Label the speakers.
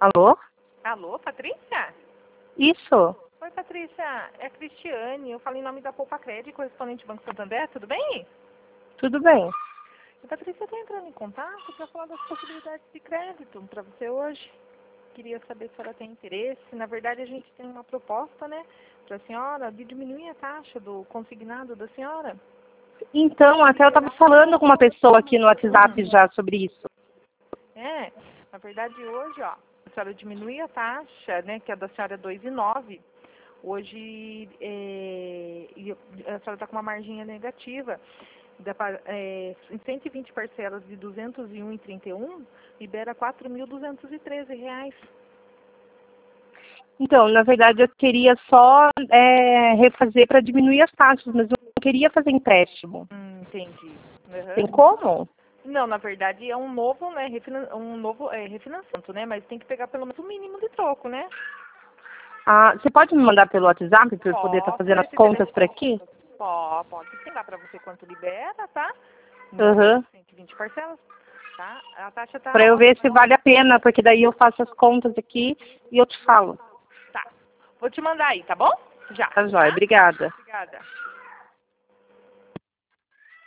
Speaker 1: Alô?
Speaker 2: Alô, Patrícia?
Speaker 1: Isso.
Speaker 2: Oi, Patrícia. É a Cristiane. Eu falo em nome da Poupa Crédito, correspondente Banco Santander. Tudo bem?
Speaker 1: Tudo bem.
Speaker 2: Patrícia, eu estou entrando em contato para falar das possibilidades de crédito para você hoje. Queria saber se a senhora tem interesse. Na verdade, a gente tem uma proposta, né, para a senhora de diminuir a taxa do consignado da senhora.
Speaker 1: Então, até eu estava falando com uma pessoa aqui no WhatsApp já sobre isso.
Speaker 2: Na verdade, hoje, ó, a senhora diminui a taxa, né, que a da senhora é 2,9. Hoje, a senhora está com uma marginha negativa. Em 120 parcelas de R$ 201,31, libera R$ 4.213.
Speaker 1: Então, na verdade, eu queria só refazer para diminuir as taxas, mas eu não queria fazer empréstimo.
Speaker 2: Entendi. Uhum.
Speaker 1: Tem como?
Speaker 2: Não, na verdade é um novo, né, refinanciamento, né, mas tem que pegar pelo menos o mínimo de troco, né?
Speaker 1: Ah, você pode me mandar pelo WhatsApp para eu poder estar fazendo as contas por aqui?
Speaker 2: Pode sim, dá para você quanto libera, tá?
Speaker 1: Uhum.
Speaker 2: 120 parcelas, tá? A taxa tá...
Speaker 1: Para eu ver se vale a pena, porque daí eu faço as contas aqui e eu te falo.
Speaker 2: Tá. Vou te mandar aí, tá bom? Já.
Speaker 1: Tá joia, obrigada.
Speaker 2: Obrigada.